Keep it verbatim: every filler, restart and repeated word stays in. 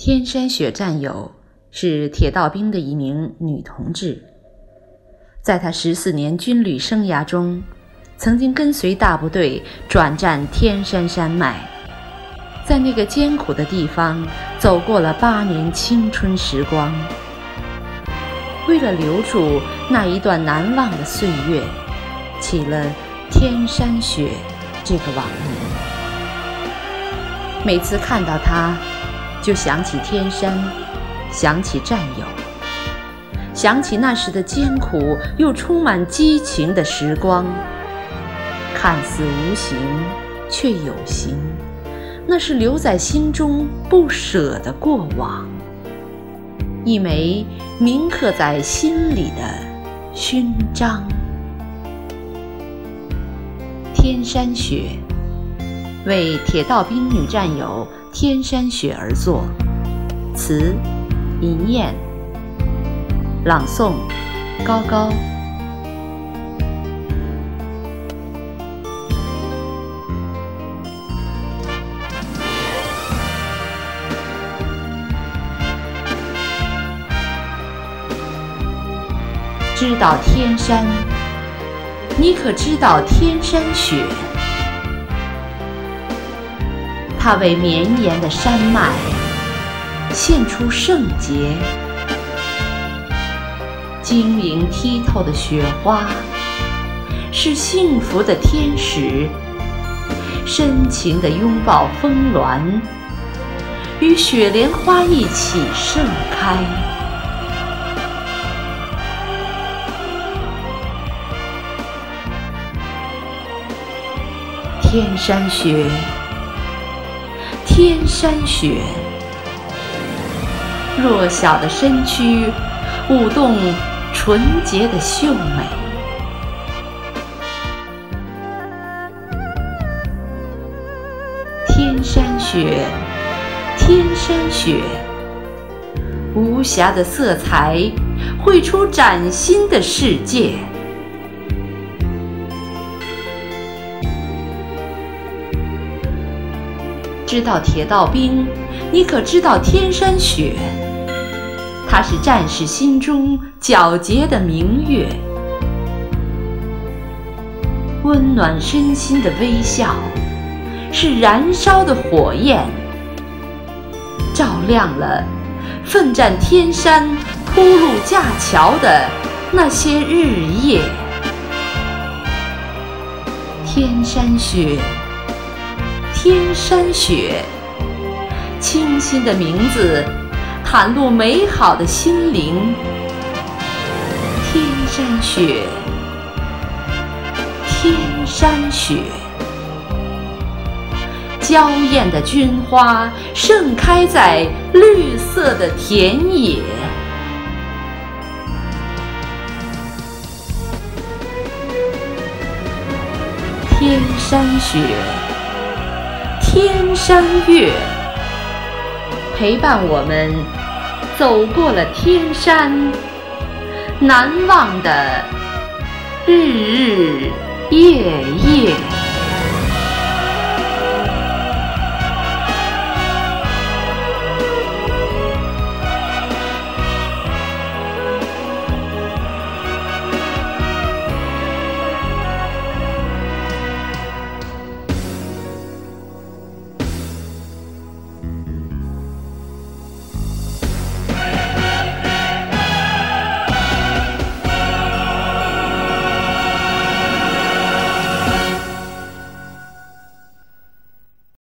天山雪战友是铁道兵的一名女同志，在她十四年军旅生涯中，曾经跟随大部队转战天山山脉，在那个艰苦的地方走过了八年青春时光。为了留住那一段难忘的岁月，起了天山雪这个网名。每次看到她，就想起天山，想起战友，想起那时的艰苦又充满激情的时光。看似无形，却有形，那是留在心中不舍的过往，一枚铭刻在心里的勋章。天山雪为铁道兵女战友天山雪而作，词银燕，朗诵高高。知道天山，你可知道天山雪？它为绵延的山脉献出圣洁，晶莹剔透的雪花是幸福的天使，深情地拥抱峰峦，与雪莲花一起盛开。天山雪，天山雪，弱小的身躯舞动纯洁的秀美。天山雪，天山雪，无暇的色彩绘出崭新的世界。知道铁道兵，你可知道天山雪？它是战士心中皎洁的明月，温暖身心的微笑，是燃烧的火焰，照亮了奋战天山铺路架桥的那些日夜。天山雪，天山雪，清新的名字袒露美好的心灵。天山雪，天山雪，娇艳的军花盛开在绿色的田野。天山雪，天山月，陪伴我们走过了天山难忘的日日夜夜。